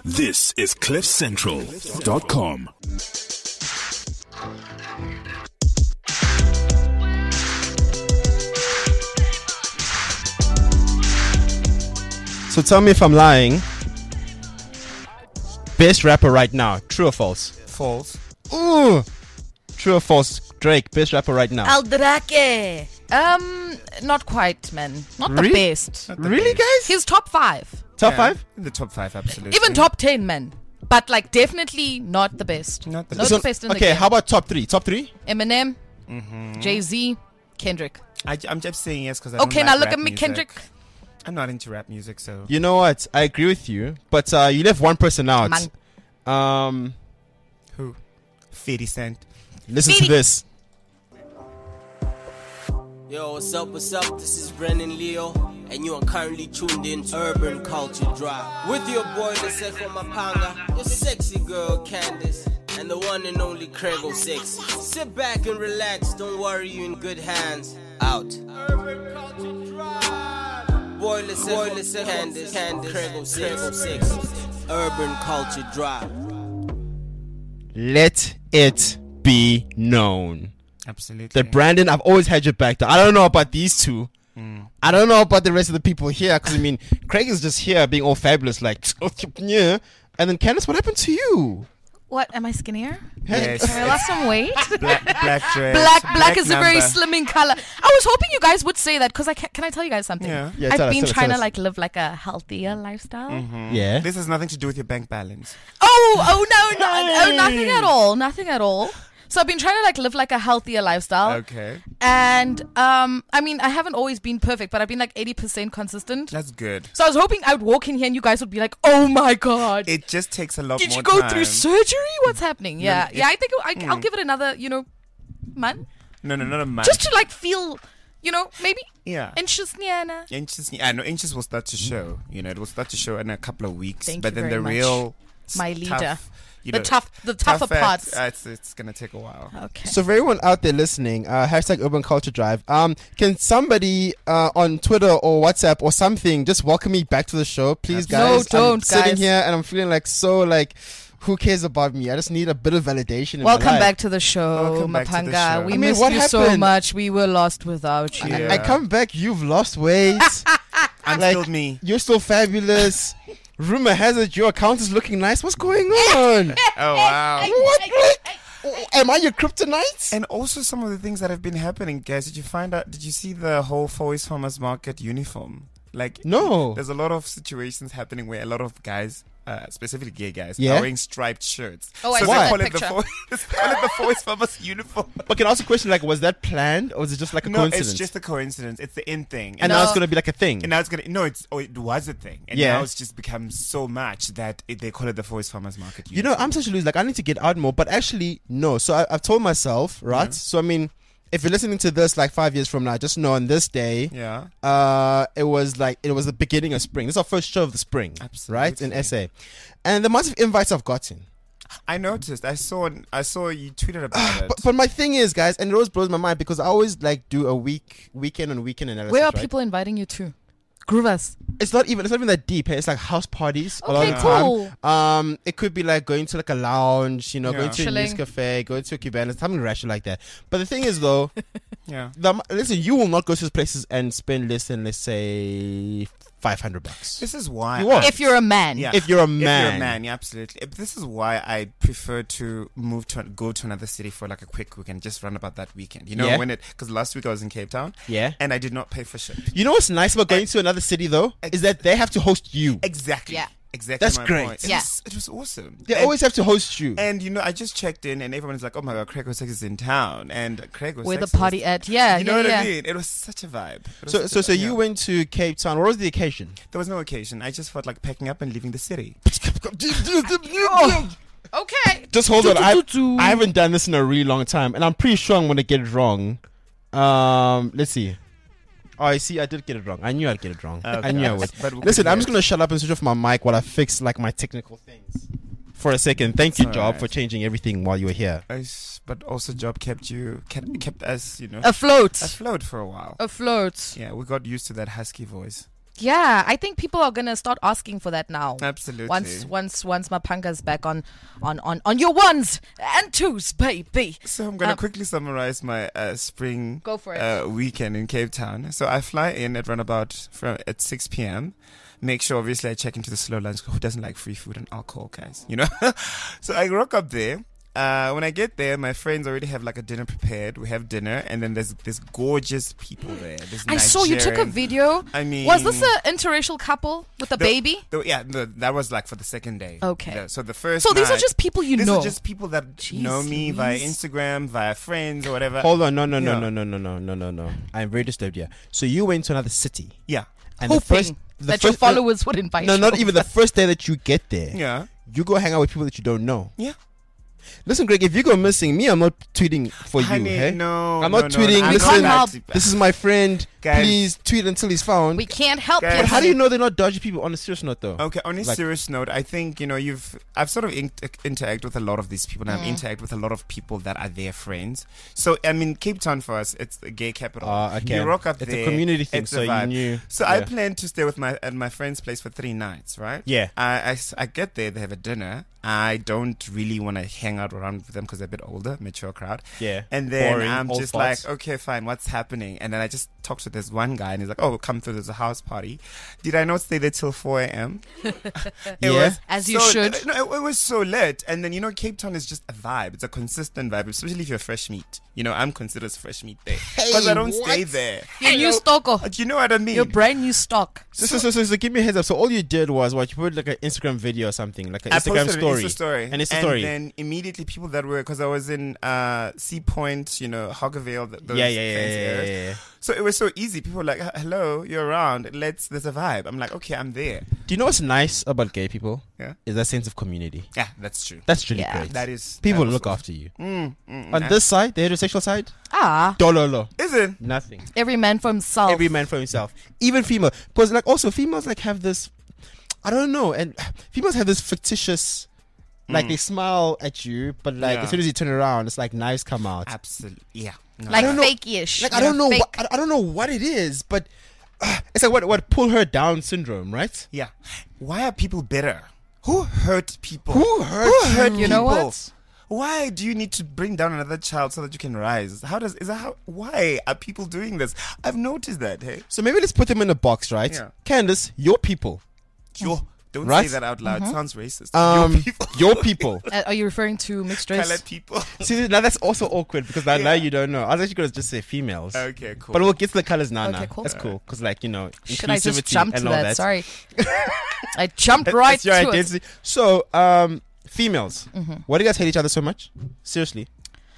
This is CliffCentral.com. So tell me if I'm lying. Best rapper right now, true or false? False. Ooh, true or false? Drake, best rapper right now. Aldrake. Not quite, man. Not the Really? best. Not the Really, best. guys? He's top 5. Top Yeah, 5? In the top 5, absolutely. Even top 10, man. But like definitely not the best. Not the Not best. the best in the Okay, game. how about top 3? Top 3? Eminem, Jay-Z, Kendrick. I'm just saying yes because I Okay, don't now like look rap at me, music. Kendrick. I'm not into rap music, so. You know what? I agree with you, but you left one person out. Man. Who? 50 Cent. Listen to 50. this. Yo, what's up, what's up? This is Brennan Leo, and you are currently tuned in to Urban Culture Drive. With your boy, Leseko Mapanga, your sexy girl, Candace, and the one and only Craigo Sexy. Sit back and relax, don't worry, you in good hands. Out. Urban Culture Drive. Boy, Leseko, Candace, Craigo Sexy. Urban Culture Drive. Let it be known. Absolutely. That Brandon, I've always had your back. I don't know about these two. I don't know about the rest of the people here. Because, I mean, Craig is just here being all fabulous. Like, yeah. And then, Candace, what happened to you? What? Am I skinnier? Yes. Have I lost some weight? Black dress. Black is a very number. slimming color. I was hoping you guys would say that because can I tell you guys something? Yeah. Yeah, I've tell us, been tell us, trying tell to us. like live like a healthier lifestyle. Yeah. This has nothing to do with your bank balance. Oh, nothing at all. Nothing at all. So I've been trying to like live like a healthier lifestyle. Okay. And I mean, I haven't always been perfect, but I've been like 80% consistent. That's good. So I was hoping I'd walk in here and you guys would be like, "Oh my god, It just takes a lot did more you go time. through surgery? What's happening?" Yeah, it- yeah. I think I'll give it another, month, No, not a month. just to like feel, maybe Yeah. inches, Niana. Inches will start to show. It will start to show in a couple of weeks. Thank but you then very the much, real my leader. tough, The tougher parts. parts. It's gonna take a while. Okay. So for everyone out there listening, hashtag Urban Culture Drive. Can somebody on Twitter or WhatsApp or something just welcome me back to the show, please, No, guys? I'm don't, sitting guys. here and I'm feeling like who cares about me? I just need a bit of validation. In Welcome my life. back to the show, Welcome back to the Mapanga. show. We I mean, missed what you so happened? much. We were lost without you. Yeah. I come back, you've lost weight. Unskilled me. You're still fabulous. Rumor has it your account is looking nice. What's going on? Oh wow. What? Am I your kryptonite? And also some of the things that have been happening, guys. Did you see the whole Foy's Farmers Market uniform? Like, No. there's a lot of situations happening where a lot of guys, specifically gay guys, Yeah? are wearing striped shirts. Oh, I so saw they that call it picture. they call it the Foy's Farmers uniform. But can I ask a question? Like, was that planned or was it just like a No, coincidence? it's just a coincidence. It's the in thing. and now it's gonna be like a thing. And now it's gonna it was a thing, and Yeah. now it's just become so much that they call it the Foy's Farmers Market. You know, I'm such a loser. Like, I need to get out more, but actually, no. So I've told myself, right? So I mean, if you're listening to this like 5 years from now, just know on this day, yeah, it was the beginning of spring. This is our first show of the spring, right? In Absolutely. SA, and the amount of invites I've gotten. I noticed. I saw you tweeted about it. But my thing is, guys, and it always blows my mind because I always like do a weekend analysis. Where are right? people inviting you to? Groovers. It's not even that deep. It's like house parties. A lot Okay, of the time. cool. It could be like going to like a lounge, going to a Chilling. news cafe, going to a Cuban, something rational like that. But the thing is, though, yeah. listen, you will not go to these places and spend less than, let's say, $500. This is why. You won't. If you're a man. Yeah. If you're a If you're a man. man, yeah, absolutely. This is why I prefer to go to another city for like a quick weekend, just run about that weekend. Yeah. Because last week I was in Cape Town, Yeah. and I did not pay for shit. You know what's nice about going to another city, though, is that they have to host you. Exactly. Yeah. Exactly. That's my great. Point. Yeah. It was awesome. They And- always have to host you. And I just checked in, and everyone's like, "Oh my god, Craig Sex is in town," and Craig was Where the party at? Yeah, You know yeah, what yeah. I mean? It was such a vibe. It was So, such so, a so vibe, you yeah. went to Cape Town. What was the occasion? There was no occasion. I just felt like packing up and leaving the city. Okay. Just hold on. I haven't done this in a really long time, and I'm pretty sure I'm going to get it wrong. Let's see. Oh, I see. I did get it wrong. I knew I'd get it wrong. I knew I would. But we'll Listen, get I'm just it. going to shut up and switch off my mic while I fix like my technical things for a second. Thank you, It's Job, alright. for changing everything while you were here. But also, job kept us, Afloat. afloat for a while. Afloat. Yeah, we got used to that husky voice. Yeah, I think people are gonna start asking for that now. Absolutely. Once Mapanga's back on your ones and twos, baby. So I'm going to quickly summarize my spring Go for it. weekend in Cape Town. So I fly in at runabout at 6 p.m. Make sure, obviously, I check into the slow lunch. Who doesn't like free food and alcohol, guys? You know? So I rock up there. When I get there, my friends already have like a dinner prepared. We have dinner, and then there's gorgeous people there. I saw you took a Nigerian- video. I mean, Was this an interracial couple with a baby? That was like for the second day. Okay. So the first. So these are night- just people you These know. are just people that know me via Instagram, via friends or whatever. Hold on, no. I'm very disturbed here. So you went to another city, Yeah. and Hoping that your followers would invite you. No, not even the first day that you get there. Yeah. You go hang out with people that you don't know. Yeah. Listen, Greg, if you go missing, me, I'm not tweeting for you. Honey, Hey? no. I'm not no, tweeting. I'm Listen, not that- this is my friend. Guys. Please tweet until he's found. We can't help Guys. you. But how do you know they're not dodgy people? On a serious note, though. Okay, on a Like- serious note, I think, I've sort of interact with a lot of these people, and I've interact with a lot of people that are their friends. So, I mean, Cape Town for us, it's the gay capital. Okay. You rock up It's there. a community thing, it's so a you vibe. knew. So I yeah. plan to stay with at my friend's place for 3 nights, right? Yeah. I get there, they have a dinner. I don't really want to hang out around with them because they're a bit older, mature crowd. Yeah. And then Boring, I'm old just farts. like, okay, fine, what's happening? And then I just talked to this one guy, and he's like, oh, come through, there's a house party. Did I not stay there till 4 a.m.? Yeah. As you should. No, it was so lit. And then, Cape Town is just a vibe. It's a consistent vibe, especially if you're fresh meat. I'm considered fresh meat there. Because I don't stay there. Your new stock. Do you know what I mean? Your brand new stock. So give me a heads up. So all you did was what? You put like an Instagram video or something, like an I Instagram posted story. An Insta story. An Insta story. And then immediately people that were, because I was in Sea Point, Hoggervale, those Yeah. fancy areas. So it was so easy. People were like, hello, you're around. There's a vibe. I'm like, okay, I'm there. Do you know what's nice about gay people? Yeah. Is that sense of community. Yeah, that's true. That's really Yeah. great. That is. People that look was- after you. On this side, the heterosexual side, dololo. Is it? Nothing. Every man for himself. Every man for himself. Even female. Because like also females like have this, I don't know, and females have this fictitious, like they smile at you, but like Yeah. as soon as you turn around, it's like knives come out. Absolutely. Yeah. No, Like don't know- fake-ish. Like I don't know, Fake. I don't know what it is, but it's like what pull her down syndrome, right? Yeah. Why are people bitter? Who hurt people? Who hurt you? You know people? what? Why do you need to bring down another child so that you can rise? Why are people doing this? I've noticed that. Hey, So maybe let's put them in a box, right? Yeah. Candace, your people. don't Right? say that out loud. It sounds racist. Your people. Are you referring to mixed race? Colored people. See, now that's also awkward because now you don't know. I was actually going to just say females. Okay, cool. But we'll get to the colors now. Okay, now. cool. That's cool because, like, Should I just inclusivity jump and to all that? that. Sorry. I jumped right It's your to it. identity. So, females, why do you guys hate each other so much? Seriously.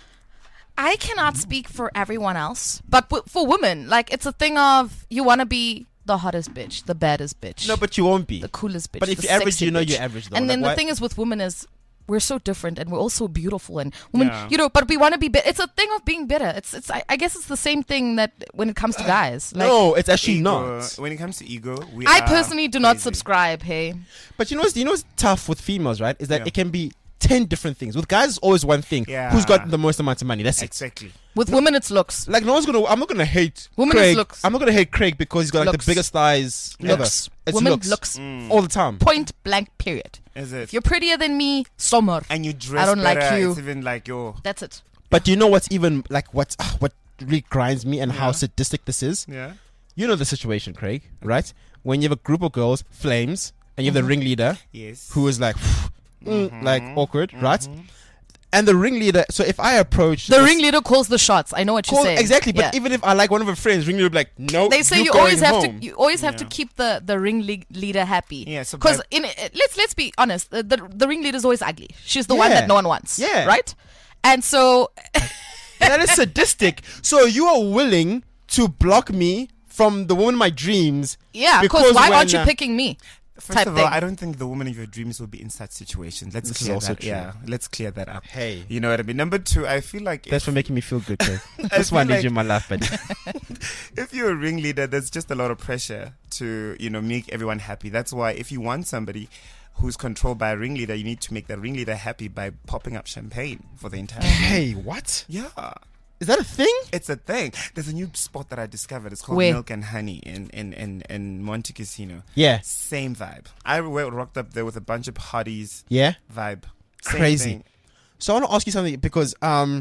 I cannot speak for everyone else, but for women, like it's a thing of you want to be the hottest bitch, the baddest bitch, No, but you won't be. the coolest bitch. But if the you're average, sexy you know bitch. you're average, though. And Like, then why- the thing is with women is we're so different and we're all so beautiful and women, Yeah. but we want to be better. It's a thing of being better. I guess it's the same thing that when it comes to guys. Like, no, it's actually Ego. not. When it comes to ego, I personally do not crazy. subscribe. Hey, But you know what's tough with females, right? Is that Yeah. it can be 10 different things. With guys, it's always one thing. Yeah. Who's got the most amount of money? That's it. Exactly. with women it's looks. Like I'm not gonna hate Women is Craig. looks. I'm not gonna hate Craig because he's got like Looks. the biggest thighs Looks. ever. It's Women looks. looks. All the time. Point blank. Period. Is it? If you're prettier than me, sommer. And you dress I don't like better, you. It's even like your. That's it. But do you know what's even like what really grinds me and how Yeah. sadistic this is? Yeah. You know the situation, Craig, right? When you have a group of girls, flames, and you have the ringleader Yes. who is like like awkward, right? And the ringleader, so if I approach The ringleader calls the shots. I know what you're saying. exactly, but Yeah. even if I like one of her friends, ringleader will be like, no, They say you're you always going have home. to you always have to Yeah. keep the ringleader happy. Yeah, so because by- let's be honest, the ringleader is always ugly. She's the one Yeah. that no one wants. Yeah. right. And so That is sadistic. So you are willing to block me from the woman of my dreams? yeah, Because because why when, aren't you picking me? First type of all, thing. I don't think the woman of your dreams will be in such situations. Let's This is clear also that. true. Yeah, let's clear that up. Hey. You know what I mean? Number 2, I feel like That's if, for making me feel good, Craig. That's why I feel need like- you in my life, buddy. if you're a ringleader, there's just a lot of pressure to, make everyone happy. That's why if you want somebody who's controlled by a ringleader, you need to make that ringleader happy by popping up champagne for the entire Hey, what? Yeah. Is that a thing? It's a thing. There's a new spot that I discovered. It's called Where? Milk and Honey in Monte Casino. Yeah. Same vibe. I rocked up there with a bunch of hotties. Yeah. Vibe. Same Crazy. thing. So I want to ask you something because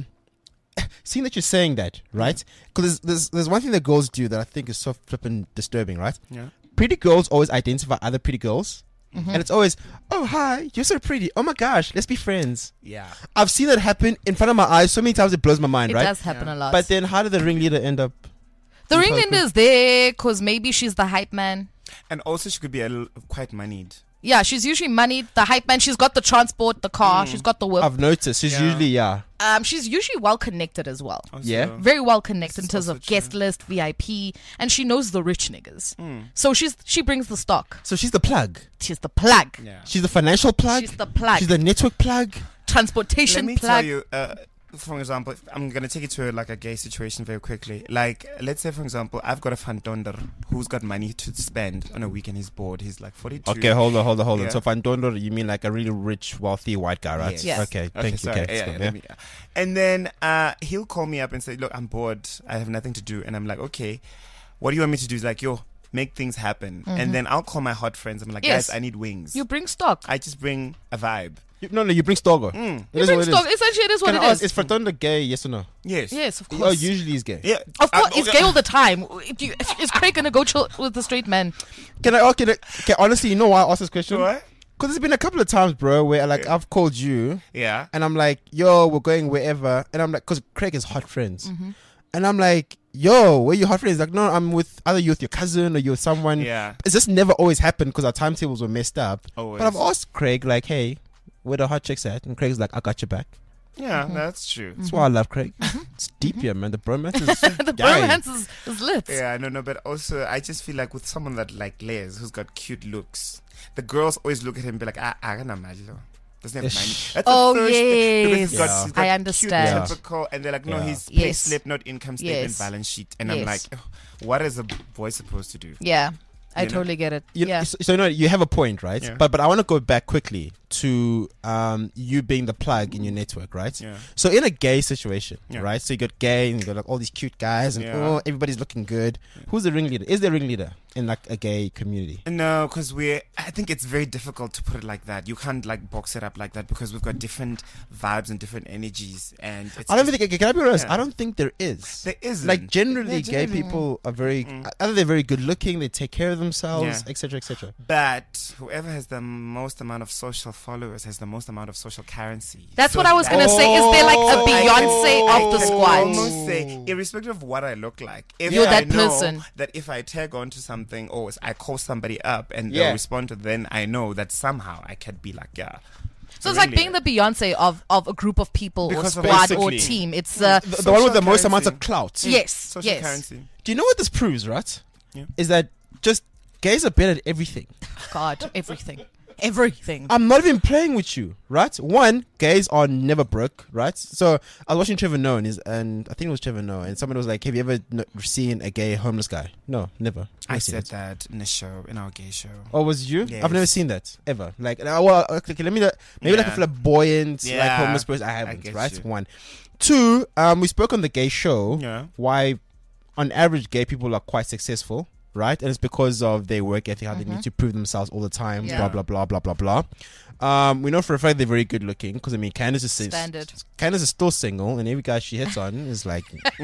seeing that you're saying that, right? Because there's one thing that girls do that I think is so flippin' disturbing, right? Yeah. Pretty girls always identify other pretty girls. Mm-hmm. And it's always, oh, hi, you're so pretty. Oh my gosh, let's be friends. Yeah. I've seen that happen in front of my eyes so many times it blows my mind, It right? does happen a lot. But then how did the ringleader end up? the ringleader is there because maybe she's the hype man. And also she could be quite moneyed. Yeah, she's usually moneyed. The hype man. She's got the transport, the car. She's got the whip. I've noticed. She's Yeah. usually, yeah. She's usually well connected as well. Also. Yeah. Very well connected in This is terms also of guest true. list, VIP, and she knows the rich niggas. So she brings the stock. So she's the plug. She's the plug. Yeah. She's the financial plug. She's the plug. She's the network plug. Transportation Let me plug. tell you, for example, I'm going to take it to like a gay situation very quickly. Like, let's say, for example, I've got a fantonder who's got money to spend on a weekend. He's bored. He's like 42. Okay, hold on. Yeah. So Fandondo, you mean like a really rich, wealthy white guy, right? Yes. Yes. Okay, thank you. sorry. Okay, Yeah, let's go, yeah, yeah. let me- And then he'll call me up and say, look, I'm bored. I have nothing to do. And I'm like, okay, what do you want me to do? He's like, yo, make things happen. And then I'll call my hot friends. I'm like, Yes. guys, I need wings. You bring stock. I just bring a vibe. No, you bring Stogo. It You is bring what it stock. is. Essentially, it is what Can it I ask, is. is Fandondo gay? Yes or no? Yes. Yes, of Oh, course. usually he's gay. Yeah. Of course, he's okay. gay all the time. Is Craig gonna go chill with the straight man? Can I ask you? Okay, honestly, you know why I asked this question? What? Because there's been a couple of times, bro, where like I've called you Yeah. and I'm like, yo, we're going wherever, and I'm like, because Craig is hot friends, and I'm like, yo, where you hot friends? Like, no, I'm with either you with your cousin or you're with someone. Yeah. It's just never always happened because our timetables were messed up. Always. But I've asked Craig, like, hey, where the hot chicks at? And Craig's like, I got your back. Yeah, that's true. That's why I love Craig. It's deep here, man. The bromance is The bromance is lit. Yeah, no, but also I just feel like with someone that like Les, who's got cute looks, the girls always look at him and be like, I can't imagine. Doesn't have money. Ish. That's Oh, the first thing, because yes. he's got, Yeah. he's got I cute, understand. typical, and they're like, no, Yeah. his Yes. pay slip, not income statement, Yes. balance sheet, and I'm like, Yes. oh, what is a boy supposed to do? Yeah, I You know? totally get it. You, Yeah. So no, you have a point, right? Yeah. But I want to go back quickly to you being the plug in your network, right? Yeah. So in a gay situation, Yeah. right? So you got gay and you got like all these cute guys and Yeah. oh, everybody's looking good. Who's the ringleader? Is there a ringleader in like a gay community? No, because I think it's very difficult to put it like that. You can't like box it up like that because we've got different vibes and different energies, and it's I don't just- think. Can I be honest? Yeah. I don't think there is. there isn't. Like generally, Yeah, gay generally. people are very either they're very good looking, they take care of themselves, Yeah. etc., etc. But whoever has the most amount of social followers has the most amount of social currency. That's So what I was gonna that- say. Is there like a Oh, Beyonce I of the can squad? almost say, irrespective of what I look like, if You're I that know person. that if I tag onto something or I call somebody up and Yeah. they'll respond to, then I know that somehow I can be like, yeah. So it's like being the Beyonce of a group of people Because or of squad or basically- team. It's The one with the most currency. amount of clout. yes, social yes. currency. Do you know what this proves, right? Yeah. Is that just gays are better at everything. God, everything. I'm not even playing with you, right? One, gays are never broke, right? So I was watching Trevor Noah, and I think it was Trevor Noah, and someone was like, "Have you ever seen a gay homeless guy?" No, never. I Never seen said it. that in a show, in our gay show. Oh, was it you? Yes. I've never seen that ever. Like, well, okay, let me maybe like a Yeah. flamboyant, like Yeah, homeless person. I I haven't, get right? you. One, two. We spoke on the gay show. Yeah. Why, on average, gay people are quite successful, right? And it's because of their work ethic, how they need to prove themselves all the time, Yeah. blah, blah, blah, blah, blah, blah. We know for a fact they're very good looking because, I mean, Candace is Standard. Candace is still single, and every guy she hits on is like,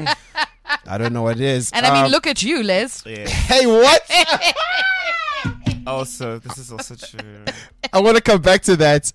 I don't know what it is. And I mean, look at you, Les. Yeah. Hey, what? Also, this is also true. I want to come back to that.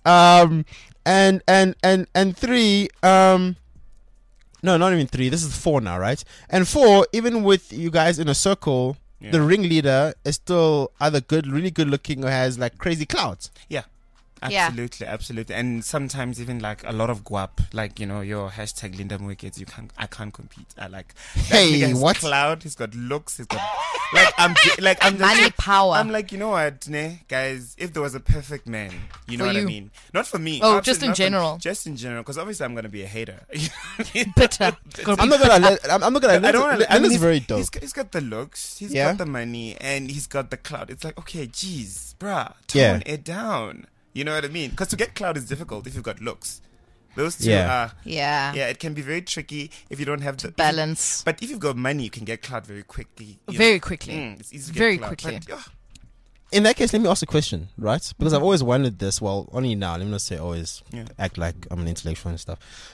And three, no, not even three. This is four now, right? And four, even with you guys in a circle, Yeah. the ringleader is still either good, really good looking, or has like crazy clout. Yeah. Yeah. Absolutely, absolutely. And sometimes even like a lot of guap, like, you know, your hashtag Linda Mwikets, I can't compete. I like that Hey, nigga has what? cloud, he's got looks, he's got I'm just Money, power. I'm like, you know what, ne, guys, if there was a perfect man, you know For what I you. mean? Not for me. Oh, absolutely just in not for- general. Just in general, because obviously I'm gonna be a hater. Bitter. I'm not gonna. I'm not gonna. I don't want to. Linda's very dope. He's got the looks, he's Yeah. got the money, and he's got the clout. It's like, okay, geez, bruh, Yeah. tone it down. You know what I mean? Because to get clout is difficult if you've got looks. Those two Yeah. are. Yeah. Yeah, it can be very tricky if you don't have the Balance. But if you've got money, you can get clout very quickly. you Very know. quickly. It's easy to Very get clout. quickly. But, yeah. In that case, let me ask a question, right? Because I've always wondered this. Well, only now. Let me not say always Yeah. act like I'm an intellectual and stuff.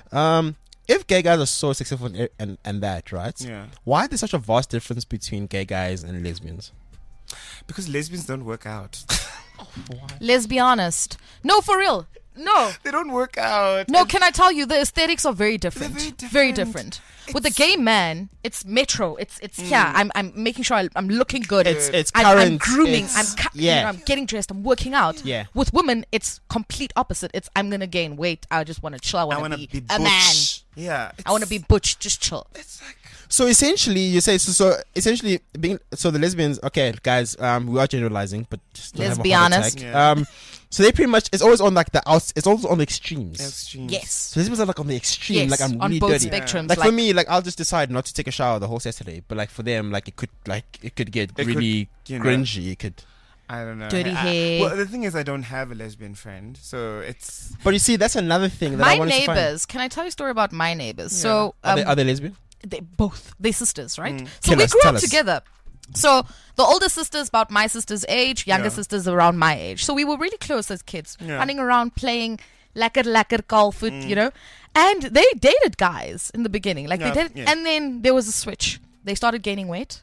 If gay guys are so successful and that, right? Yeah. Why is there such a vast difference between gay guys and lesbians? Because lesbians don't work out. Let's be honest. No, for real. No. They don't work out. No, can I tell you, the aesthetics are very different. They're Very very different. With the gay man, it's metro. It's yeah. I'm making sure I'm looking good. It's I'm current. grooming. It's- I'm getting dressed. I'm working out. Yeah. With women, it's complete opposite. It's I'm gonna gain weight. I just want to chill. I I want want to to be be a man. butch. Yeah. I want to be butch. Just chill. It's like So essentially, you say so essentially being so the lesbians. Okay, guys, we are generalizing, but just don't Let's have a be heart honest. attack. Yeah. So they pretty much it's always on like the outs. It's always on the extremes. extreme. Yes. So lesbians are like on the extreme. Yes. Like I'm on really both dirty. spectrums. Like for me, like I'll just decide not to take a shower the whole Saturday. But like for them, like it could get It really could, you know. cringy. It could. I don't know. Dirty hair. Well, the thing is, I don't have a lesbian friend, so it's. But you see, that's another thing that I my wanted to find. neighbors. Can I tell you a story about my neighbors? So Are they lesbian? they both they're sisters, right? Mm. So Tell we us, grew tell up us. together. So the older sister's about my sister's age, younger Yeah. sister's around my age. So we were really close as kids, Yeah. running around playing lekker kalfoot, you know. And they dated guys in the beginning, like Yeah, they did, yeah. and then there was a switch. They started gaining weight,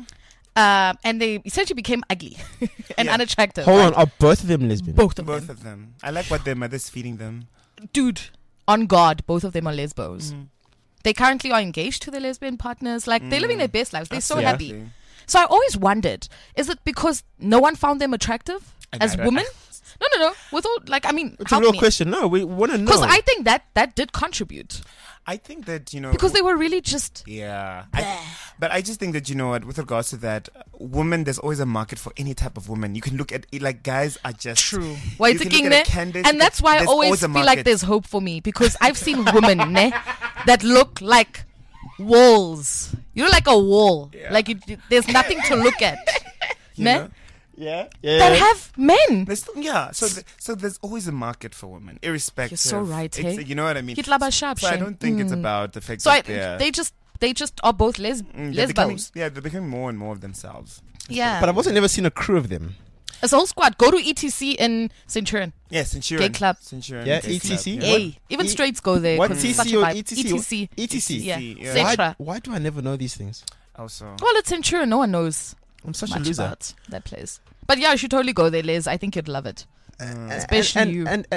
and they essentially became ugly and Yeah. unattractive. Hold right? on, are both of them lesbian? both of Both them, of them. I like what their mother's feeding them. dude. On God, both of them are lesbos. They currently are engaged to their lesbian partners. Like they're living their best lives. They're so happy. Absolutely. So I always wondered, is it because no one found them attractive as don't- women? No. With all, like, I mean, It's a help real me. question. No, we want to know. Because I think that did contribute. I think that, you know. Because they were really just, Yeah. But I just think that, you know what, with regards to that, women, there's always a market for any type of woman. You can look at it like guys are just. true. Why You it's a can look king at a there? Candace, And that's why I there's always a feel like market. there's hope for me. Because I've seen women ne, that look like walls. You know, like a wall. Yeah. Like there's nothing to look at. You ne? know? yeah. That have men. There's still, yeah, so there's always a market for women, irrespective. You're so right, It's- hey? You know what I mean? Get laba sharp, So I Shane. don't think it's about the fact So that they're. they just are both they're becoming, lesbos. yeah, they're becoming more and more of themselves. Yeah. But I've also never seen a crew of them. As a whole squad, go to ETC in Centurion. Yeah, Centurion. Gay club. Centurion. Yeah, Gay club, ETC. yeah. Hey, even straights go there. What 'cause it's TC such a or vibe. ETC? ETC. ETC. Yeah. Yeah. Centra. Why do I never know these things? Also. Well, it's Centurion. No one knows I'm such a much loser. about that place. But yeah, you should totally go there, Liz. I think you'd love it. Especially you. And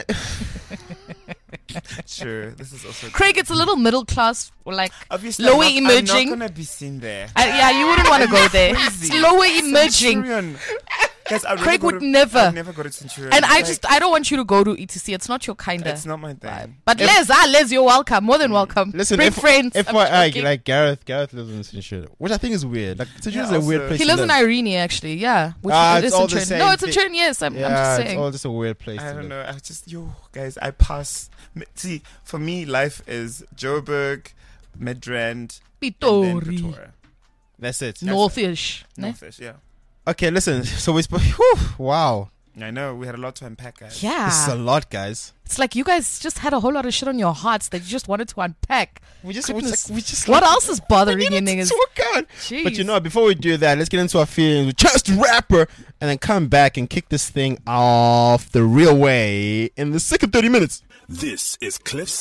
Sure. This is also. Craig, it's a little middle class, or like Obviously, lower I'm emerging. not gonna be seen there. Yeah, you wouldn't want to go there. It's Crazy. lower emerging. Centurion. Guys, I'd Craig rather would go to- never. I'd never go to Centurion. And Like, I don't want you to go to ETC. It's not your kind of It's not my thing. vibe. But Les, you're welcome. More than welcome. listen, Bring friends. I'm FYI, joking. like Gareth lives in Centurion, which I think is weird. Like Centurion Yeah, is a weird also- place. He to lives in live. Irene, actually. Yeah. Which It's is all the Centurion. same No, it's thing. Centurion. Yes, I'm Yeah, just it's saying. all just a weird place. I to don't live. know. I just, guys, I pass. See, for me, life is Joburg, Midrand, and then Pitori. Pretoria. That's it. Northish. ne? Northish, yeah. Okay, listen. So we spoke. Wow, I know, we had a lot to unpack, guys. this is a Yeah. lot, guys. It's like you guys just had a whole lot of shit on your hearts that you just wanted to unpack. We just, Goodness. we just. What else is bothering you needed niggas? to talk out. Jeez. But you know, before we do that, let's get into our feelings with Chance the Rapper, and then come back and kick this thing off the real way in the second 30 minutes. This is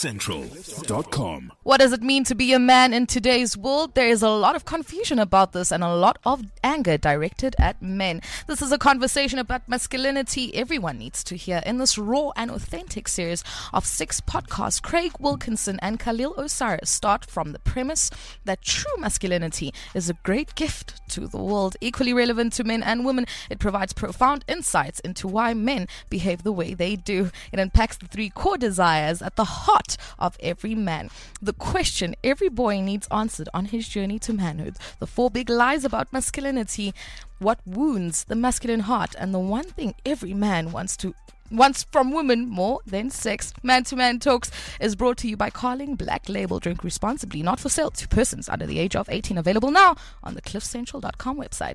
CliffCentral.com. What does it mean to be a man in today's world? There is a lot of confusion about this and a lot of anger directed at men. This is a conversation about masculinity everyone needs to hear in this raw and authentic series of 6 podcasts. Craig Wilkinson and Khalil Osiris start from the premise that true masculinity is a great gift to the world, equally relevant to men and women. It provides profound insights into why men behave the way they do. It unpacks the 3 core desires at the heart of every man. The question every boy needs answered on his journey to manhood. The 4 big lies about masculinity. What wounds the masculine heart. And the one thing every man wants from women more than sex. Man to Man Talks is brought to you by Carling Black Label. Drink responsibly, not for sale to persons under the age of 18. Available now on the CliffCentral.com website.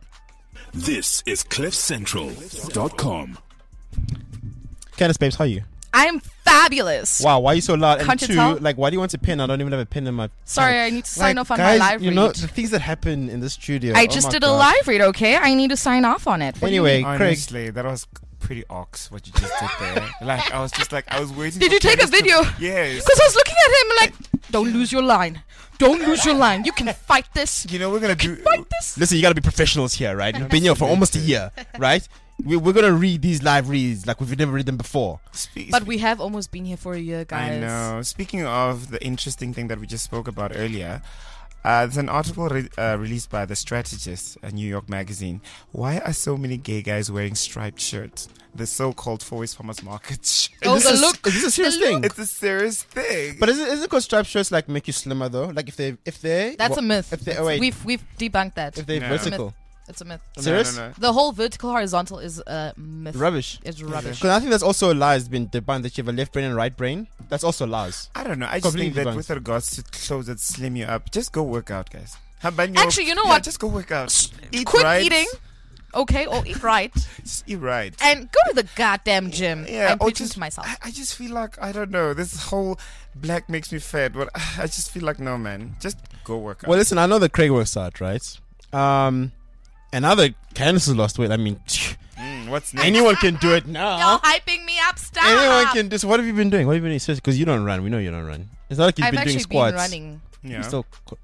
This is CliffCentral.com. Candace, babes, how are you? I'm fab. fabulous. Wow, why are you so loud? And Can't you two, tell? like, why do you want a pen? I don't even have a pen in my. Sorry, I need to sign Like, off on guys, my live you know read. the things that happen in the studio. I Oh just my did a God. live read, okay? I need to sign off on it. What do you Anyway, mean? Craig, Honestly, that was pretty ox what you just did there. Like I was just like I was waiting. Did for you take a Candace to- video? Yes. Because I was looking at him like, don't lose your line. Don't lose your line. You can fight this. You know we're gonna do. Fight this. listen, you gotta be professionals here, right? You've been here for almost a year, right? We're gonna read these live reads like we've never read them before. But we have almost been here for a year, guys. I know. Speaking of the interesting thing that we just spoke about earlier, there's an article released by The Strategist, a New York magazine. Why are so many gay guys wearing striped shirts? The so-called Fourways Farmers Market shirt. Oh, is the this look. Is this a serious The thing? It's a serious thing. But is it because striped shirts like make you slimmer though? Like if they That's a myth. If they wait, We've debunked that. if they're No. vertical, It's a myth. serious? No. The whole vertical horizontal is a myth. Rubbish. It's rubbish. Because I think that's also a lie. It's been debunked that you have a left brain and right brain. That's also lies. I don't know. I just think Completely that debunked. with regards to clothes that slim you up, just go work out, guys. How about your- Actually, you know yeah, what? Just go work out. Eat Quit right. eating, okay, or eat right, Just eat right. and go to the goddamn gym. Yeah, I'm or preaching just- to myself. I just feel like I don't know. This whole black makes me fat. But I just feel like no, man. Just go work out. Well, listen, I know that Craig works out, right? And now that Candace has lost weight, I mean, What's next? anyone can do it You're now. hyping me up, stop. Anyone can do. So what have you been doing? What have you been doing? Because you don't run. We know you don't run. It's not like you've I've been doing actually squats. been running Yeah. You still.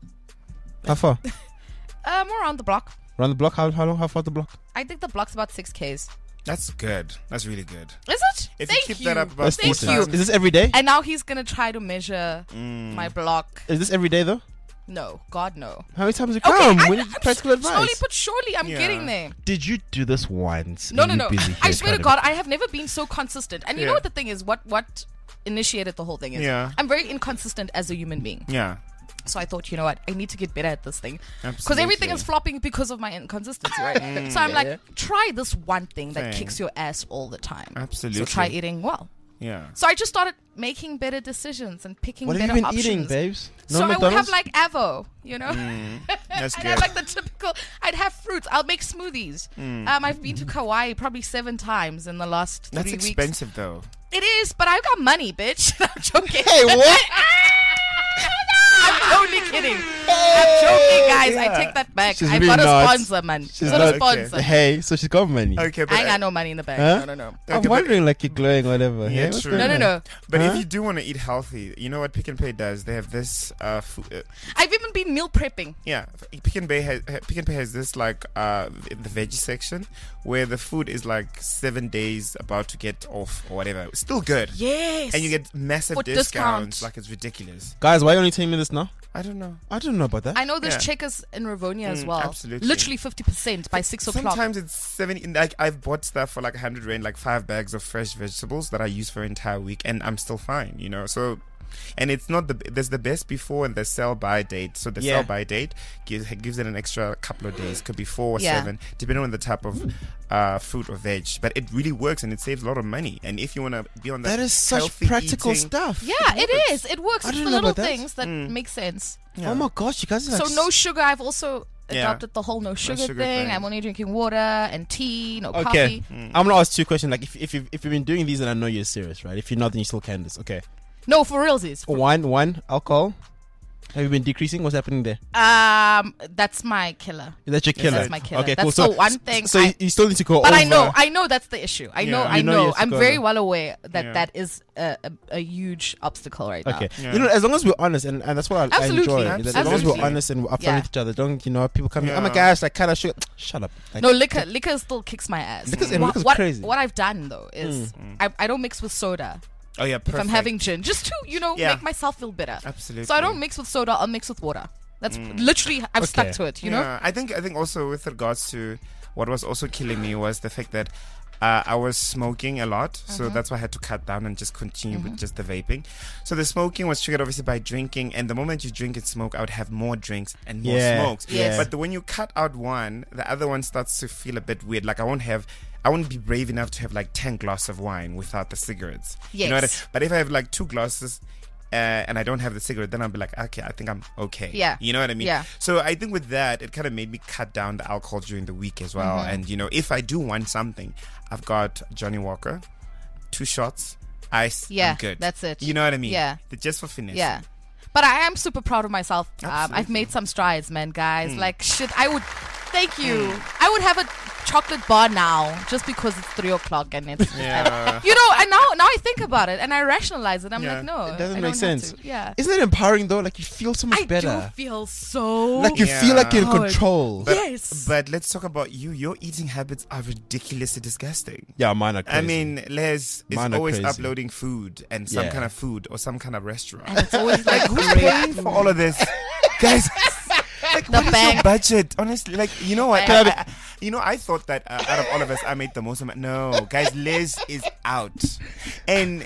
How far? more around the block. Around the block? How long? How far the block? I think the block's about 6Ks. That's good. That's really good. Is it? If Thank you keep that up about That's Thank decent. you. Is this every day? And now he's gonna try to measure Mm. my block. Is this every day though? No, God no. How many times you Okay, come? We need practical slowly advice. but surely I'm Yeah. getting there. Did you do this once? No, and no, you no. busy here I swear trying to God, I have never been so consistent. And you know Yeah. what the thing is? What initiated the whole thing is? Yeah. I'm very inconsistent as a human being. Yeah. So I thought, you know what? I need to get better at this thing. Because Absolutely. everything is flopping because of my inconsistency, right? So I'm like, try this one thing that Thing. kicks your ass all the time. Absolutely. So try eating well. Yeah. So I just started making better decisions and picking What have better you been options. eating, babes? No So I would McDonald's? have like Avo, you know? That's I'd good. have like the typical, I'd have fruits. I'll make smoothies. I've been to Kauai probably 7 times in the last 3 That's weeks. expensive though. It is, but I got money, bitch. I'm joking. Hey, what? I'm totally kidding. I'm joking, guys. I Yeah. take that back. She's I've really got a not. sponsor, man. She's got not- a sponsor. Hey, so she's got money. Okay, but I ain't got no money in the bank. Huh? No. I'm Okay, but- wondering, like, you're glowing, whatever. Yeah, What's true. going No, on? no. But Huh? if you do want to eat healthy, you know what Pick and Pay does? They have this food. I've even been meal prepping. Yeah, Pick and Pay has this like in the veggie section where the food is like 7 days about to get off or whatever. It's still good. Yes. And you get massive For discounts. discount. Like it's ridiculous. Guys, why are you only telling me this now? I don't know. I don't know about that. I know there's Yeah. checkers in Ravonia as well. absolutely. Literally 50% by 6 o'clock. Sometimes it's 70. Like I've bought stuff for like 100 rand, like 5 bags of fresh vegetables that I use for an entire week, and I'm still fine. You know, so. And it's not there's the best before and the sell by date. So the Yeah. sell by date gives it an extra couple of days, could be 4 or Yeah. 7, depending on the type of fruit or veg. But it really works and it saves a lot of money. And if you want to be on That is such healthy practical eating- stuff. Yeah, it is. It works. I It's didn't the know little about that. things that make sense. Yeah. Oh my gosh, you guys are So like no sugar. I've also Yeah. adopted the whole no sugar, sugar thing. thing. I'm only drinking water and tea, no Okay, coffee. I'm gonna ask 2 questions. Like, if you've been doing these, and I know you're serious, right? If you're not, then you still can this. Okay. No, for realsies. One, alcohol. Have you been decreasing? What's happening there? That's my killer. Is that your killer? That's my killer. Okay, That's cool. the one thing So I- you still need to go But over. I know that's the issue. I know, Yeah. I You know you know. have to I'm go very over. well aware that Yeah. that is a huge obstacle right now. Okay, Yeah. you know, as long as we're honest, and that's what I Absolutely. enjoy. That as long as we're Absolutely. honest and upfront Yeah. with each other, don't people come? Yeah. Oh my gosh, like kind of sugar. Shut up. Like, No, liquor still kicks my ass. Liquor's what, crazy. what I've done though is I don't mix with soda Oh yeah, if perfect. I'm having gin, just to Yeah. make myself feel better. Absolutely. So I don't mix with soda. I'll mix with water. That's literally I've stuck Okay. to it. You know. Yeah, I think also with regards to what was also killing me was the fact that I was smoking a lot, so that's why I had to cut down and just continue with just the vaping. So the smoking was triggered obviously by drinking, and the moment you drink and smoke, I would have more drinks and more Yeah, smokes. Yes. But when you cut out one, the other one starts to feel a bit weird. Like I won't be brave enough to have like 10 glasses of wine without the cigarettes. You know what Yes. But if I have like 2 glasses. And I don't have the cigarette, then I'll be like, okay, I think I'm okay. Yeah. You know what I mean? Yeah. So I think with that, it kind of made me cut down the alcohol during the week as well. And, you know, if I do want something, I've got Johnny Walker, 2 shots, ice, Yeah, I'm good. that's it. You know what I mean? Yeah. Just for finesse. Yeah. But I am super proud of myself. I've Absolutely. made some strides, man, guys. Like, shit, I would... Thank you. I would have a chocolate bar now just because it's 3 o'clock and it's... Yeah. You know, and now I think about it and I rationalize it. I'm Yeah. like, no. It doesn't I make don't have sense. to. Yeah. Isn't it empowering though? Like you feel so much I better. do feel so... Like you feel like you're in Yeah. control. But, Yes. But let's talk about you. Your eating habits are ridiculously disgusting. Yeah, mine are crazy. I mean, Les is Mine are always crazy. uploading food and some Yeah. kind of food or some kind of restaurant. And it's always like Who's great paying for all of this? Guys, like, The what is bank. your budget? Honestly, like, you know what? Bank. I thought that out of all of us, I made the most of it. No, guys, Liz is out. And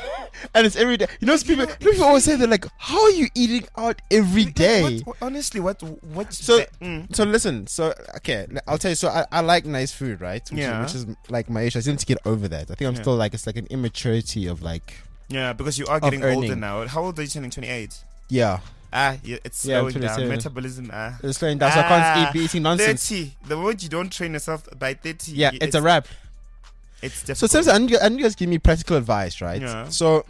and it's every day. You know, people always say they're like, "How are you eating out every day?" honestly, what's So, that? so listen. So, okay, I'll tell you. So, I like nice food, right? Yeah. Which is like my issue. I still need to get over that. I think I'm still like, it's like an immaturity of like, Yeah, because you are getting older earning. now. How old are you turning? 28? yeah, Yeah, it's Yeah, I'm slowing down. 27. Metabolism, it's slowing down. So I can't be eating nonsense. 30. The moment you don't train yourself by 30, Yeah, it's a wrap. It's So difficult. seriously, I need you guys give me practical advice, right? Yeah. So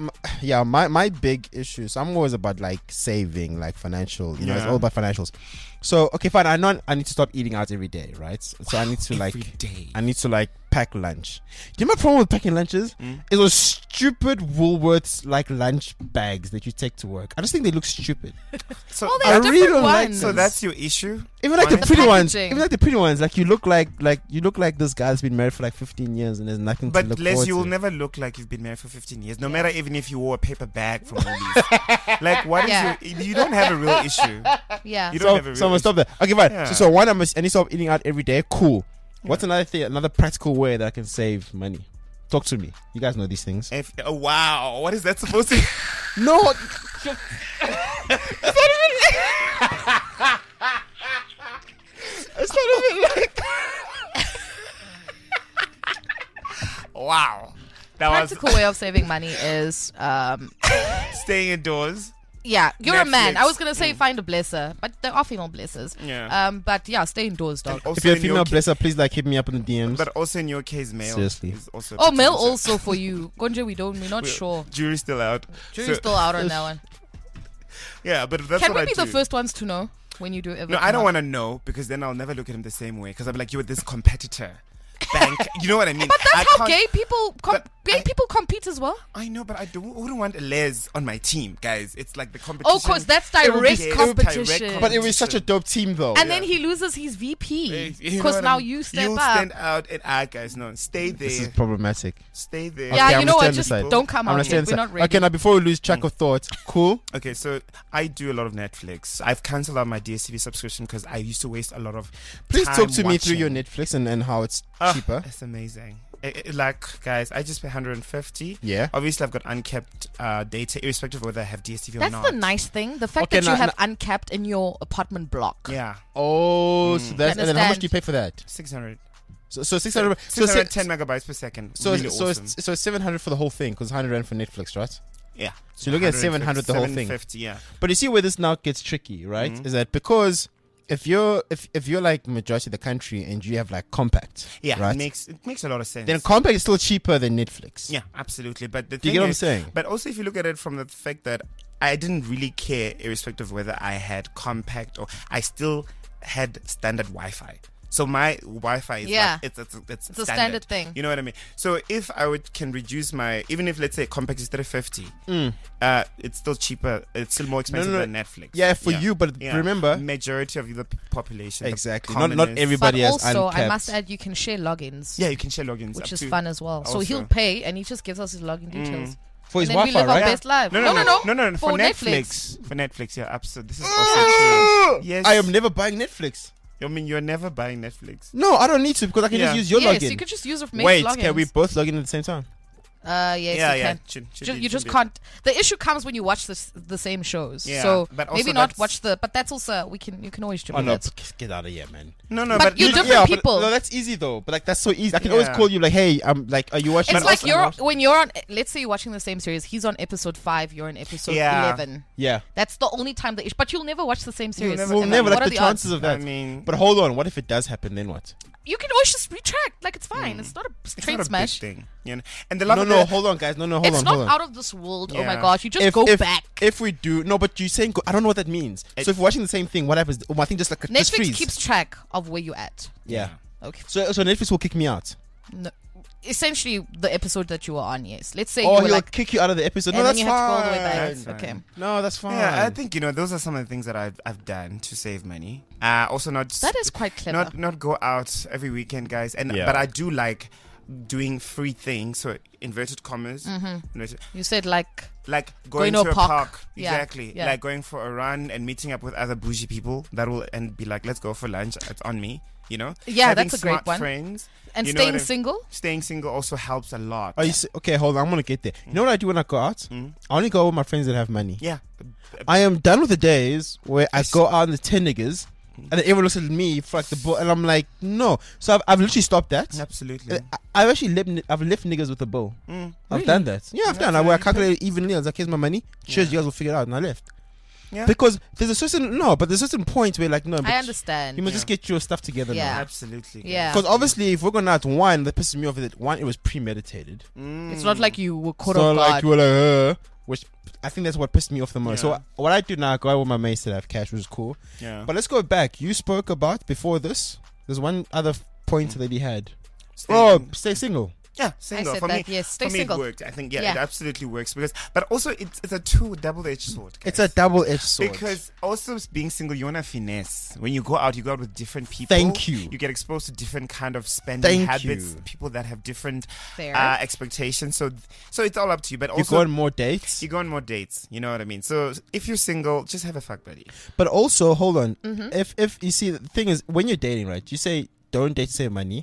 my big issue. So I'm always about like saving, like financial. You know, it's Yeah. all about financials. So okay, fine. I know I need to stop eating out every day, right? So I need to like Every day. I need to like pack lunch. Do you know my problem with packing lunches? Is those stupid Woolworths like lunch bags that you take to work. I just think they look stupid. So, Oh, I they're really different don't like ones. so that's your issue? Even like the Honestly. pretty ones, packaging. even like the pretty ones, like you look like this guy's been married for like 15 years and there's nothing to But look Les, forward you will to. never look like you've been married for 15 years, no matter even if you wore a paper bag from Woolies. Like, what is Yeah. you don't have a real issue. Yeah. You don't have a real So I'm gonna stop issue. there. Okay, fine. Yeah. So one, I need to stop eating out every day. Cool. What's another thing? Another practical way that I can save money? Talk to me. You guys know these things. Oh, wow. What is that supposed to be? No. It's not even like. Wow. That Practical way of saving money is, was staying indoors. yeah, you're a man. Netflix. I was gonna say find a blesser, but there are female blessers. Yeah. But yeah, stay indoors, dog. And also If you're a in your female ca- blesser, please like hit me up in the DMs. But also in your case, male. Seriously. Is also Oh, male potential. also for you, Gonja. We're not sure. Jury's still out. Jury's So- still out on that one. Yeah, but that's Can what we be I do. the first ones to know when you do ever? No, I come don't out? want to know because then I'll never look at him the same way because I'm like, you're this competitor. Bank. You know what I mean? But that's I how can't- gay people but I- people compete as well. I know, but I wouldn't want a Les on my team, guys. It's like the competition. Oh, cause that's It would be direct direct competition. But it was such a dope team, though. And then he loses his VP You know because what I now mean? you step You'll up. stand out and guys, no, stay This is there. problematic. Stay there. Yeah, Okay, you I'm know gonna what? stand Just aside. don't come I'm out gonna yet. stand We're aside. not ready. Okay, now before we lose track of thought, cool. Okay, so I do a lot of Netflix. I've cancelled out my DSTV subscription because I used to waste a lot of Please time talk to me through watching. your Netflix and how it's Ah, cheaper. It's amazing. Like, guys, I just pay 150. Yeah. Obviously, I've got unkept data, irrespective of whether I have DSTV or That's not. the nice thing. The fact Okay, that you now- have uncapped in your apartment block. Yeah, Oh, so that's and then how much Understand. do you pay for that? 600. So 600. So 610 megabytes per second. so really so awesome. it's 700 for the whole thing because 100 rand for Netflix, right? Yeah. So you're looking at 700 the whole thing. 750, yeah. But you see where this now gets tricky, right? Is that because if you're like majority of the country and you have like compact, Yeah, right? it makes a lot of sense. Then compact is still cheaper than Netflix. Yeah, absolutely. But the Do you thing get what I'm is- saying? But also, if you look at it from the fact that I didn't really care, irrespective of whether I had compact or I still had standard Wi-Fi. So my Wi-Fi is Yeah. like, it's a standard thing. You know what I mean? So if I can reduce my, even if let's say compact is 350, it's still cheaper. It's still more expensive no. than Netflix. Yeah, for you, but remember- majority of the population, the Exactly. Not commoners- everybody But has also, I uncapped. must add, you can share logins, Yeah, you can share logins, which up is to- fun as well. So also. he'll pay, and he just gives us his login details. for his And then we Wi-Fi, live our right? best life. No, For for Netflix. Netflix. For Netflix, yeah, absolutely. This is also true. Yes. I am never buying Netflix. I mean, you're never buying Netflix. No, I don't need to because I can Yeah. just use your Yes, login. you could just use mate's Wait, logins. can we both log in at the same time? Yes, yeah, you yeah. can. Should You be- just should be. can't. The issue comes when you watch the same shows. Yeah, So but also maybe not that's- watch the. But that's also you can always Oh triple no, it. get out of here, man. No, But you're different yeah, people. But, no, that's easy though. But like that's so easy. I can always Yeah. call you like, hey, I'm like, are you watching? It's my- like also- when you're on. Let's say you're watching the same series. He's on episode 5. You're on episode Yeah. 11. Yeah. That's the only time that. But you'll never watch the same series. never- We'll And never What like are the odds? chances of I that. mean, But hold on, what if it does happen? Then what? You can always just retract. Like it's fine. It's not a it's train not a smash. big thing. You know? And the love No, hold on, guys. Hold It's on, not hold on. out of this world. Oh my Yeah. gosh, you just go back. If we do, no, but you're saying I don't know what that means. So if we're watching the same thing, what happens? I think just like just Netflix freeze. keeps track of where you're at. Yeah. Okay. So Netflix will kick me out. No, essentially, the episode that you were on, yes. Let's say Oh, you were he'll like, kick you out of the episode. No, and then that's you fine. have to go all the way back. That's fine. Okay. No, that's fine. Yeah, I think those are some of the things that I've done to save money. Also, not That is quite clever. not go out every weekend, guys. And Yeah. but I do like doing free things. So inverted commas. Mm-hmm. You said like Like going to to a a park. park. Yeah, Exactly. yeah. Like going for a run and meeting up with other bougie people and be like, let's go for lunch. It's on me. You know. Yeah, Having that's a great smart one. Friends. and You know staying what I- single. Staying single also helps a lot. Oh, okay, hold on. I'm gonna get there. You know what I do when I go out? I only go out with my friends that have money. Yeah. I am done with the days where I go out and the 10 niggas and then everyone looks at me for like the bill and I'm like, no. So I've literally stopped that. Absolutely. I've actually I've left niggas with a bill. I've done that. Yeah, I've done. Where I calculate it evenly. I was like, here's my money. Cheers, you guys will figure it out, and I left. Yeah. Because there's a certain point where like no, but I understand. you must just get your stuff together Yeah. now. Absolutely. Yeah. Because obviously, if we're going out one, that pisses me off. That one, it was premeditated. It's not like you were caught So off like guard. you were like, which I think that's what pissed me off the most. Yeah. So what I do now, I go out with my mates that have cash, which is cool. Yeah. But let's go back. You spoke about before this. There's one other point that he had. Staying- Stay single. Yeah, single. said For that, me, yes, stay for me single. it worked. I think, Yeah. it absolutely works but also it's a double-edged sword. Guys. It's a double-edged sword. Because also being single, you want to finesse. When you go out with different people. Thank you. You get exposed to different kind of spending Thank habits, you. people that have different Fair. expectations. So it's all up to you. But you also go on more dates. you go on more dates. You know what I mean? So if you're single, just have a fuck buddy. But also, hold on. Mm-hmm. If you see, the thing is, when you're dating, right? You say don't date to save money.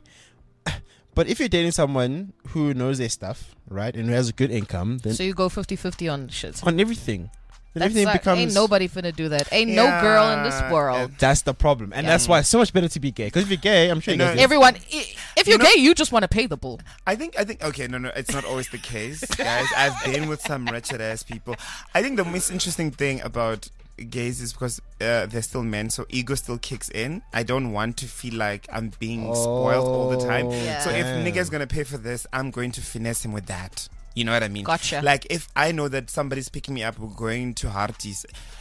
But if you're dating someone who knows their stuff, right, and who has a good income, then So you go 50-50 on shit. on everything, then That's everything like, becomes. ain't nobody finna do that. Ain't no girl in this world. That's the problem, and Yeah. that's why it's so much better to be gay. Because if you're gay, I'm sure you You guys. know, do. Everyone, if you're know- gay, you just want to pay the bill. I think okay, no, it's not always the case, guys. I've been with some wretched ass people. I think the most interesting thing about gays is because they're still men, so ego still kicks in. I don't want to feel like I'm being spoiled all the time. Yeah. So if damn. nigga's gonna pay for this, I'm going to finesse him with that. You know what I mean? Gotcha. Like if I know that somebody's picking me up, we're going to Harties.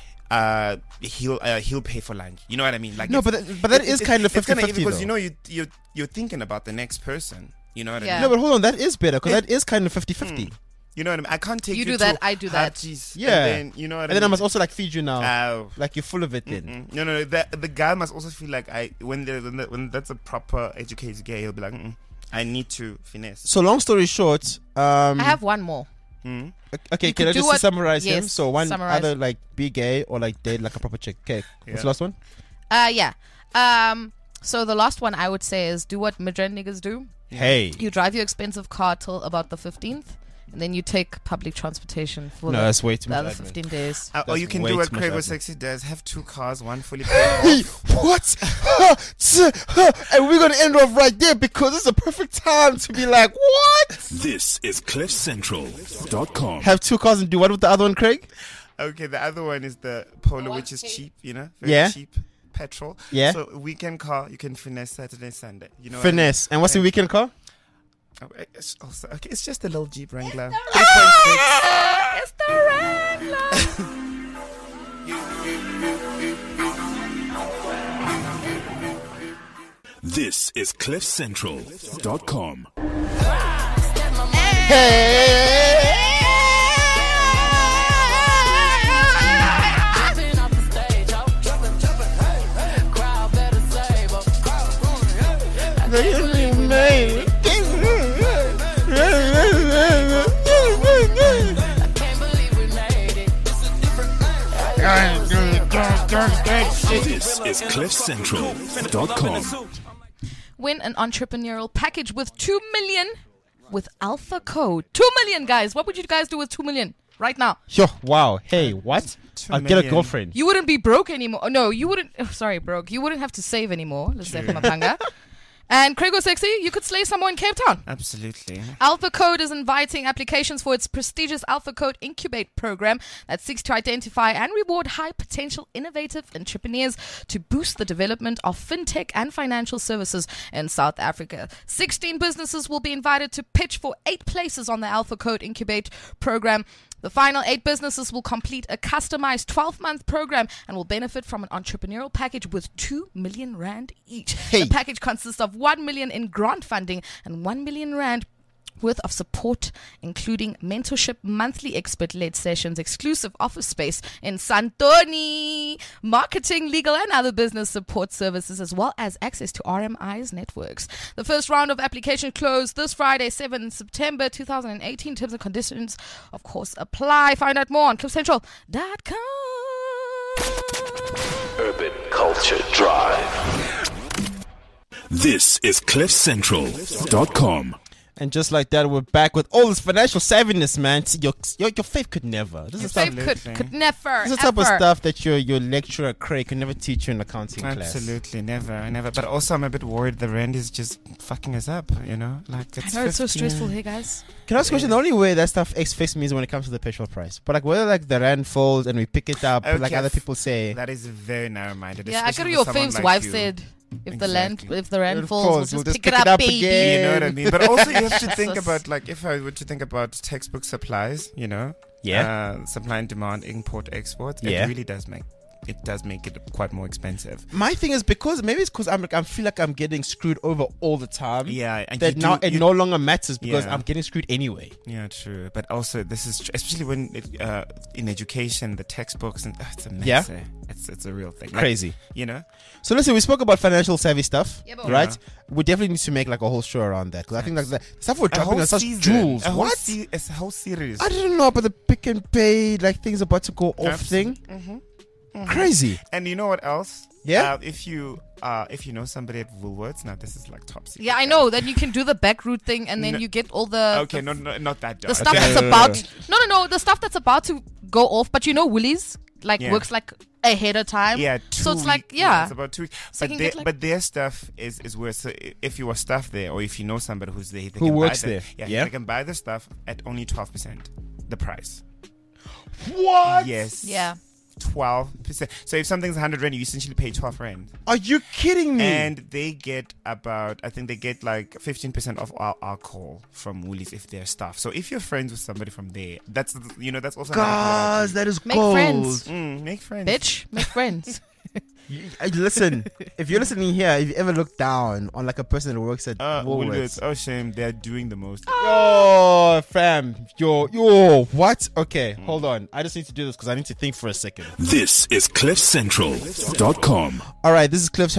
He'll pay for lunch. You know what I mean? Like No, it's- but that is kind of it's kinda 50-50 because though. you're thinking about the next person. You know what I Yeah. mean? No, but hold on, that is better because that is kind of 50-50. You know what I mean? I can't take You you do to that, I do that. Harties, Yeah, and then, you know what and I then I mean? must also like feed you now, Oh. like you're full of it. Then No. The guy must also feel like when that's a proper educated gay, he'll be like, I need to finesse. so long story short, I have one more. okay, You can could I do just what- summarize him? yes, So one summarize. either like be gay or like date like a proper chick. Okay, what's the last one? Yeah. So the last one I would say is do what Madrid niggas do. Hey, You drive your expensive car till about the 15th, and then you take public transportation for no, that's way too the much. other admin. 15 days. Or That's you can way do what too much Cravo admin. Sexy does: have two cars, one fully paid Hey, off. what? And we're gonna end off right there because it's a perfect time to be like, what? This is CliffCentral.com. Have two cars and do what with the other one, Craig? Okay, the other one is the Polo, which is cheap. You know, very Yeah. cheap petrol. Yeah. So weekend car, you can finesse Saturday, Sunday. You know. Finesse. And what's the weekend car? What I mean? It's also, okay, it's just a little Jeep Wrangler. It's the Wrangler. This is CliffCentral.com. This is CliffCentral.com. Win an entrepreneurial package with 2 million with Alpha Code. 2 million, guys. What would you guys do with 2 million right now? Yo, wow. Hey, what? 2 I'll get a million. girlfriend. You wouldn't be broke anymore. No, you wouldn't. Oh, sorry, broke. You wouldn't have to save anymore. Let's say from Mapanga. And Craig or Sexy, you could slay someone in Cape Town. Absolutely. Alpha Code is inviting applications for its prestigious Alpha Code Incubate program that seeks to identify and reward high potential innovative entrepreneurs to boost the development of fintech and financial services in South Africa. 16 businesses will be invited to pitch for 8 places on the Alpha Code Incubate program. The final 8 businesses will complete a customized 12-month program and will benefit from an entrepreneurial package with 2 million rand each. Hey. The package consists of 1 million in grant funding and 1 million rand worth of support, including mentorship, monthly expert-led sessions, exclusive office space in Santoni, marketing, legal and other business support services, as well as access to RMI's networks. The first round of application closed this Friday, 7 September 2018. Terms and conditions, of course, apply. Find out more on cliffcentral.com. Urban Culture Drive. This is cliffcentral.com. And just like that, we're back with all this financial savviness, man. See, your faith could never. This is Faith stuff. could never, This is the type of ever. stuff that your lecturer Craig could never teach you in accounting class. Absolutely, never. But also, I'm a bit worried the rand is just fucking us up. You know, like I it's. know it's so 15. stressful here, guys. Can I ask a question? The only way that stuff affects me is when it comes to the petrol price. But like whether like the rand falls and we pick it up, like Okay, other people say, That is very narrow-minded. Yeah, I especially could for your someone fave's like wife you. said, if Exactly. the rand It falls, we'll just pick it up, baby. again. You know what I mean? But also, you have to think Sus. about, like, if I were to think about textbook supplies, you know, supply and demand, import, export, Yeah. it really does make it quite more expensive. My thing is because I feel like I'm getting screwed over all the time. Yeah, and That you now do- it you- no longer matters because Yeah. I'm getting screwed anyway. Yeah, true. But also, this is especially when in education, the textbooks and it's a mess. Yeah. It's a real thing. Like, Crazy. you know. So listen, we spoke about financial savvy stuff, Yeah, but- right? We definitely need to make like a whole show around that because I think like the stuff we're A dropping whole are such season. jewels. A whole What? it's a whole series. I didn't know about the Pick and Pay like things about to go off thing. Crazy. And you know what else? Yeah? If you know somebody at Woolworths, now this is like top secret. Yeah, I know. Then you can do the back route thing, and then No. you get all the Okay, the, no, not that. the dark. stuff that's about. No, the stuff that's about to go off. But you know, Woolies Yeah. works like ahead of time. Yeah, So it's 2 like weeks. yeah. it's about 2 weeks. So you But, can their, get, like- but their stuff is worse. So if you are staff there, or if you know somebody who's there, they Who can works buy there, Yeah, yeah? they can buy the stuff at only 12% the price. What? Yes. Yeah. 12%. So if something's 100 rand, you essentially pay 12 rand. Are you kidding me? And they get I think they get like 15% of our alcohol from Woolies if they're staff. So if you're friends with somebody from there, that's also another Guys, that is Make gold. friends. make friends. Bitch, make friends. Listen, if you're listening here, if you ever look down on like a person that works at Woolworths. Woolworths, Oh shame, they're doing the most. yo, fam, yo, what? Okay, hold on. I just need to do this because I need to think for a second. This is cliffcentral.com. All right, this is Cliff's.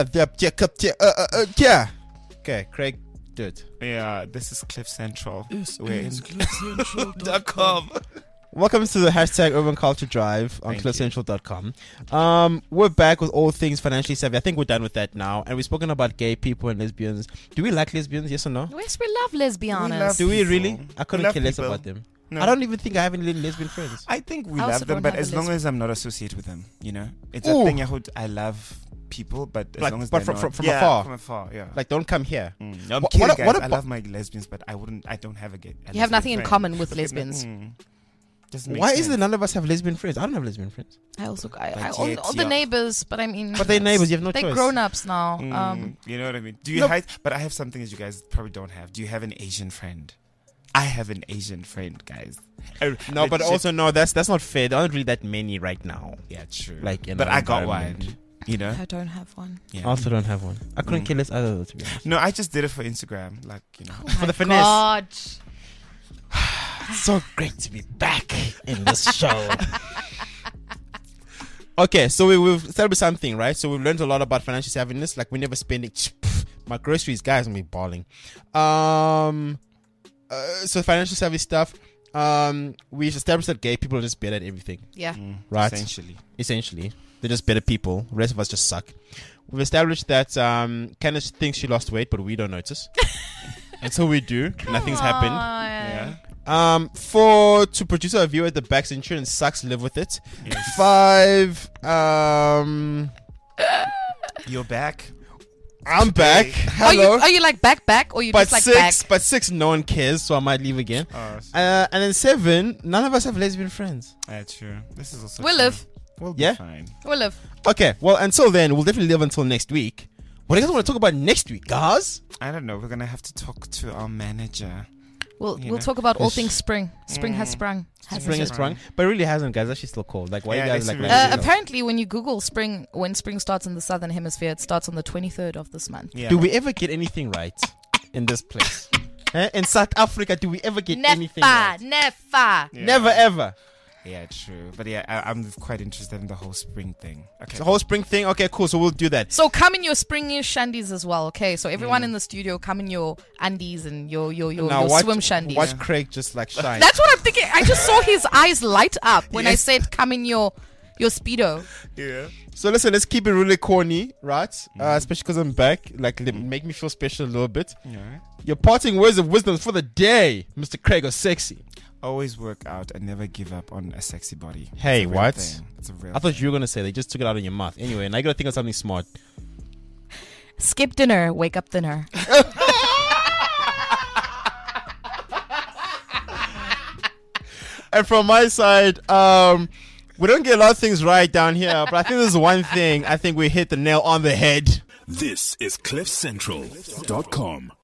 Yeah. Okay, Craig, do it. Yeah, this is Cliff Central. We're in cliffcentral.com. Welcome to the hashtag Urban Culture Drive on Thank you. cliffcentral.com. We're back with all things financially savvy. I think we're done with that now. And we've spoken about gay people and lesbians. Do we like lesbians? Yes or no? Yes, we love lesbians. love- Do we people. really? I couldn't love care less people. about them. No. I don't even think I have any lesbian friends. I think we I also love them, don't but have a as long lesbian. as I'm not associated with them, you know, it's Ooh. a thing. I love people, but as Like, long as but they're from- not, from yeah, afar. From afar, yeah. Like, don't come here. I'm What- kidding, what- guys. what I about- love my lesbians, but I don't have a gay. You have nothing in common with lesbians. Doesn't make Why sense. is it none of us have lesbian friends? I don't have lesbian friends. I also, But all yet, the yeah. neighbors, but I mean, But they're neighbors, you have no they're choice. grown ups now. You know what I mean? Do you No. hide? But I have something that you guys probably don't have. Do you have an Asian friend? I have an Asian friend, guys. No, but Legit- also, no, that's not fair. There aren't really that many right now. yeah, true. Like, in but our I got environment. one. You know? I don't have one. Yeah. I also don't have one. I couldn't Mm. care less either, though, to be honest. No, I just did it for Instagram, like you know. For the finesse. God. So great to be back in this show. Okay, so we've started with something, right? So we've learned a lot about financial savviness. Like, we're never spending. My groceries, guys, I'm gonna be balling. So financial savvy stuff. We've established that gay people are just better at everything, Yeah. right? Essentially. They're just better people. The rest of us just suck. We've established that Candace thinks she lost weight, but we don't notice. Until we do, nothing's happened. Yeah. To producer a viewer at the back's insurance sucks, live with it. Yes. 5, You're back. I'm back. Hello. Are you like back, or you But just like back? but 6, no one cares, so I might leave again. Oh, And then 7, none of us have lesbian friends. true. This is also We'll true. live. We'll be Yeah? fine. We'll live. Okay, well, until then, we'll definitely live until next week. What do you guys want to talk about next week, guys? I don't know. We're gonna have to talk to our manager. We'll You we'll know. talk about all things spring. Spring has sprung. Spring is sprung, but it really hasn't, guys. It's actually still cold. Like, why Yeah, you guys it's like? really letting it go? Apparently, when you Google spring, when spring starts in the southern hemisphere, it starts on the 23rd of this month. Yeah. Do we ever get anything right in this place? In South Africa, do we ever get anything right? Never. Yeah. Never ever. Yeah, true. But yeah, I'm quite interested in the whole spring thing. Okay. The whole spring thing. Okay, cool. So we'll do that. So come in your springish shandies as well, okay? So everyone in the studio, come in your undies and your watch, swim shandies. Watch Craig just like shine. That's what I'm thinking. I just saw his eyes light up when I Yes. said come in your speedo. Yeah. So listen, let's keep it really corny, right? Especially because I'm back. Like, make me feel special a little bit. Yeah. Your parting words of wisdom for the day, Mr. Craig or Sexy. Always work out and never give up on a sexy body. Hey, It's a real what? thing. It's a real I thought you were gonna say they just took it out of your mouth. Anyway, now you gotta think of something smart. Skip dinner, wake up dinner. And from my side, we don't get a lot of things right down here, but I think there's one thing. I think we hit the nail on the head. This is CliffCentral.com.